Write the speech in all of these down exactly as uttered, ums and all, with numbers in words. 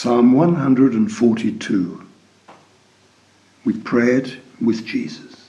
Psalm one hundred forty-two. We pray it with Jesus.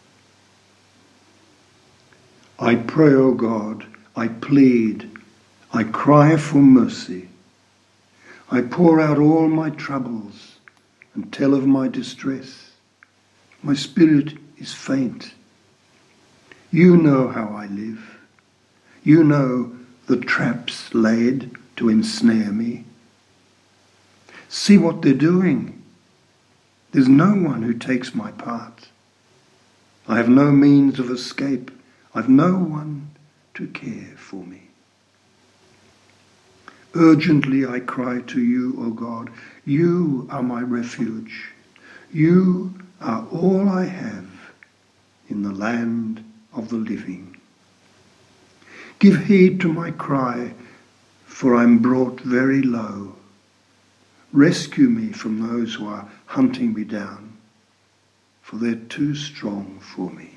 I pray, O God, I plead, I cry for mercy. I pour out all my troubles and tell of my distress. My spirit is faint. You know how I live. You know the traps laid to ensnare me. See what they're doing. There's no one who takes my part. I have no means of escape. I've no one to care for me. Urgently I cry to you, O God. You are my refuge. You are all I have in the land of the living. Give heed to my cry, for I'm brought very low. Rescue me from those who are hunting me down, for they're too strong for me.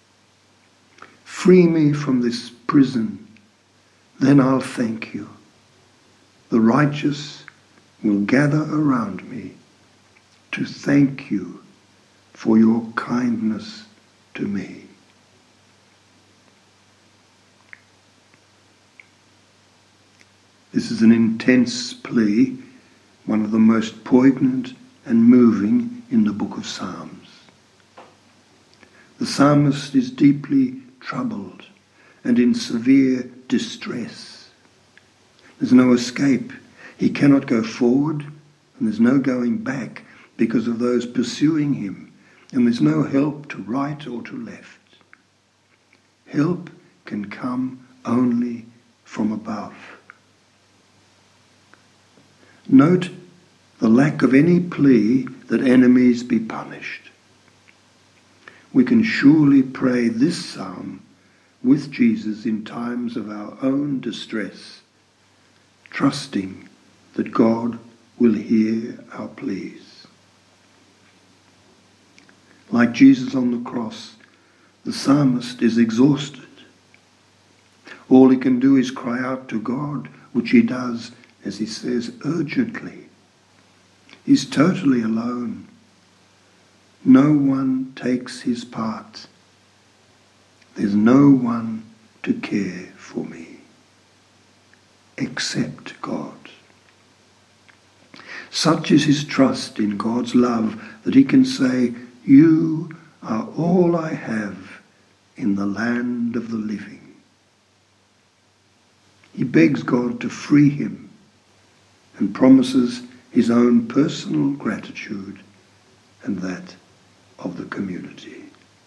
Free me from this prison, then I'll thank you. The righteous will gather around me to thank you for your kindness to me. This is an intense plea, one of the most poignant and moving in the book of Psalms. The psalmist is deeply troubled and in severe distress. There's no escape. He cannot go forward, and there's no going back because of those pursuing him, and there's no help to right or to left. Help can come only from above. Note the lack of any plea that enemies be punished. We can surely pray this psalm with Jesus in times of our own distress, trusting that God will hear our pleas. Like Jesus on the cross, the psalmist is exhausted. All he can do is cry out to God, which he does, as he says, urgently. He's totally alone. No one takes his part. There's no one to care for me except God. Such is his trust in God's love that he can say, you are all I have in the land of the living. He begs God to free him and promises his own personal gratitude and that of the community.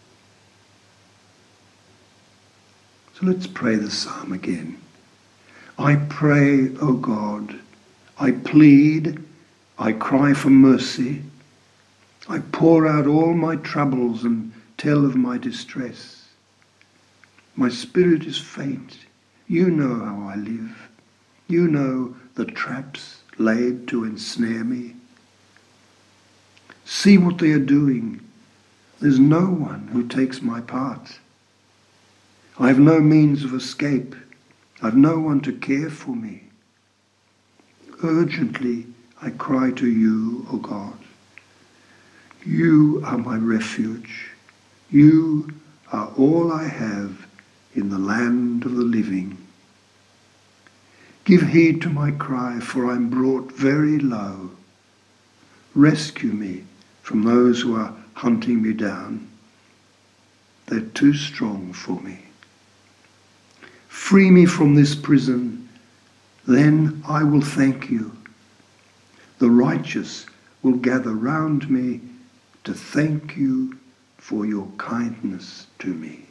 So let's pray the psalm again. I pray, O God, I plead, I cry for mercy. I pour out all my troubles and tell of my distress. My spirit is faint. You know how I live. You know the traps laid to ensnare me. See what they are doing. There's no one who takes my part. I have no means of escape. I've no one to care for me. Urgently I cry to you, O God. You are my refuge. You are all I have in the land of the living. Give heed to my cry, for I'm brought very low. Rescue me from those who are hunting me down. They're too strong for me. Free me from this prison, then I will thank you. The righteous will gather round me to thank you for your kindness to me.